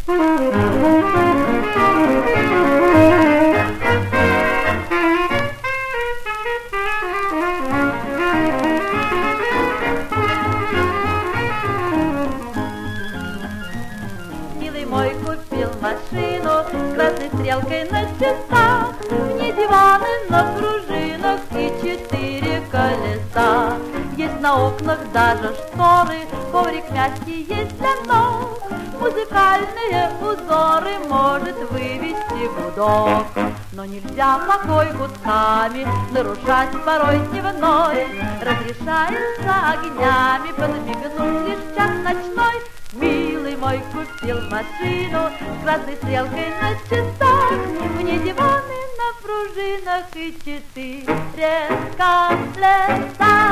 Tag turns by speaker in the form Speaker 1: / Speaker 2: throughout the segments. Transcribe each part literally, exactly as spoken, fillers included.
Speaker 1: Милый мой купил машину с красной стрелкой на часах, в ней диваны на пружинах и четыре колеса. Есть на окнах даже шторы, коврик мягкий есть для ног, музыкальные узоры может вывести гудок. Но нельзя покой гудками нарушать порой дневной, разрешается огнями подмигнуть лишь час ночной. Милый мой купил машину с красной стрелкой на часах, мне диваны на пружинах и четыре колеса.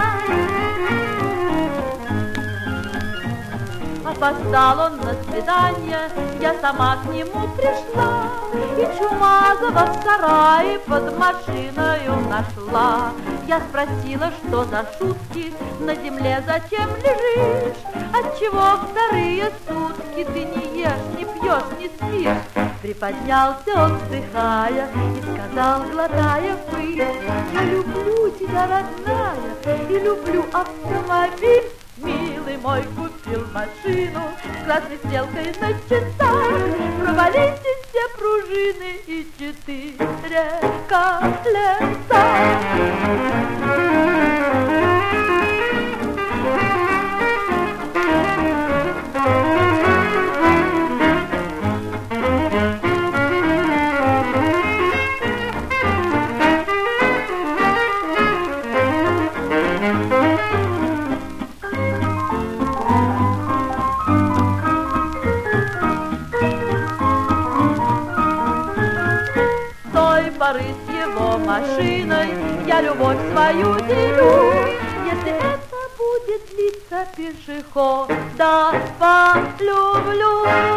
Speaker 1: Опоздал он на свидание, я сама к нему пришла, и Чумазова в сарае под машиною нашла. Я спросила, что за шутки, на земле зачем лежишь, отчего вторые сутки ты не ешь, не пьешь, не спишь. Приподнялся он, вздыхая, и сказал, глотая пыль: я люблю тебя, родная, и люблю автомобиль. Милый мой купил машину с красной стрелкой на часах, провалились все пружины и четыре колеса. Поры с его машиной я любовь свою делю. Если это будет длиться, пешехода полюблю.